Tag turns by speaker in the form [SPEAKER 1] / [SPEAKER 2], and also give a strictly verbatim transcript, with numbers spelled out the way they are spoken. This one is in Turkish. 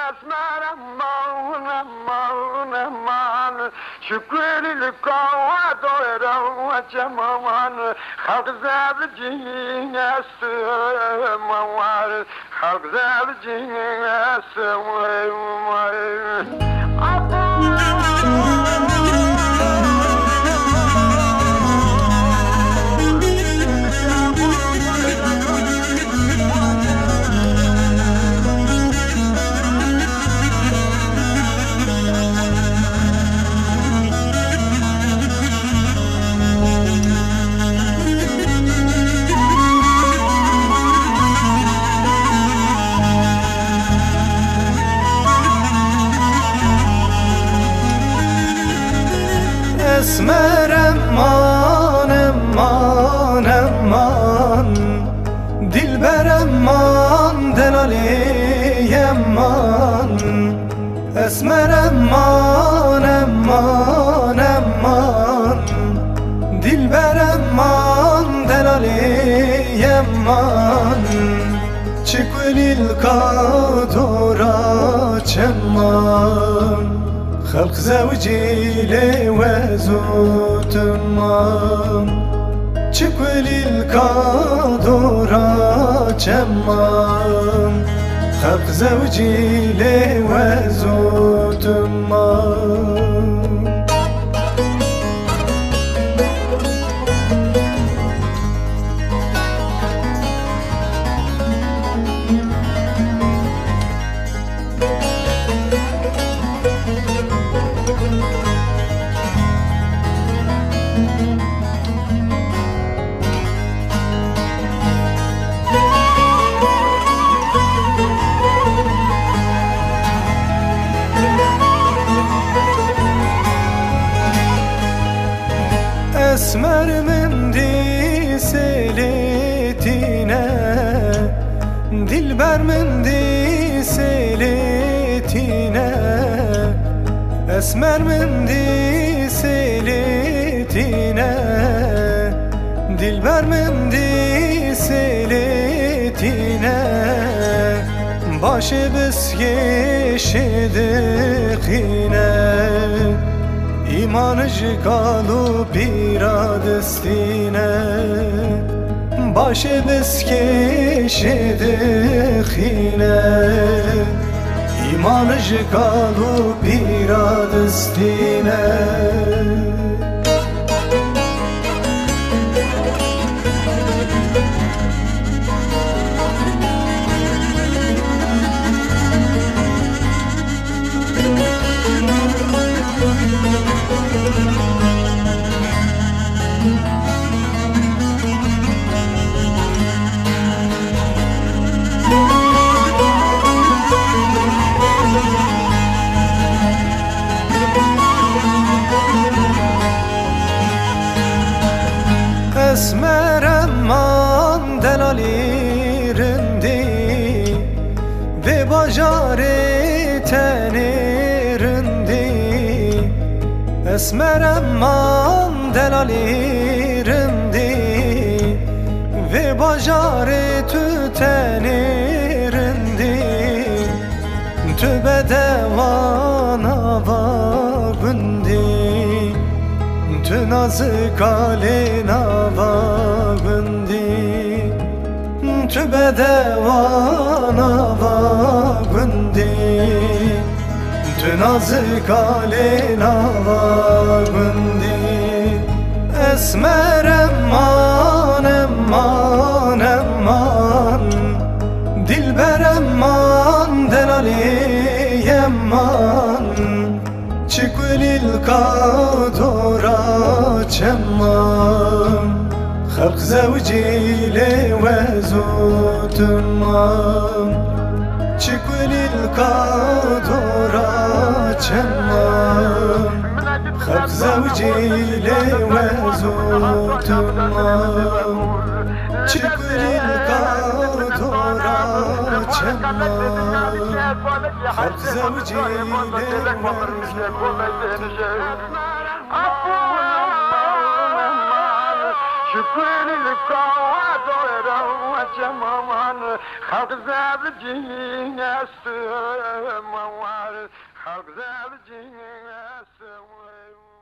[SPEAKER 1] اسمر امان امان امان شکری لکاوا دوره و چمان خلق زبر جین است موار خلق زبر جین است موار
[SPEAKER 2] Esmer eman eman eman Dilber eman Delali eman Esmer eman eman eman Dilber eman Delali eman Çıkvelil kadora çemman خلق زوجي لي وزوت مام تشكولي الكادورا تشمام خلق زوجي لي وزوت مام Esmer mendi seletine Dilber mendi seletine Esmer mendi seletine Dilber mendi seletine Başı biz yeşedik İmanıcı kalıp iradestine Başı biz keşedik yine İmanıcı kalıp iradestine Esmer eman Delali rindi Ve bacare teni rindi Esmer eman Delali rindi Ve bacare tüteni rindi Tübe devana vabindi Tü nazı kalena vabindi Tübe devana vabindi Tü nazı kalena vabindi Esmer emman emman emman Dilber emman Delali emman Çıkvelil kadora çemman Halk zevci le vezutumman Çıkvelil kadora çemman Halk zevci le vezutumman Çıkvelil kadora çemman Halk zevci le vezutumman
[SPEAKER 1] شکری لکاوا دوره و وجمامان خلق زبجين استموال خلق زبجين استموال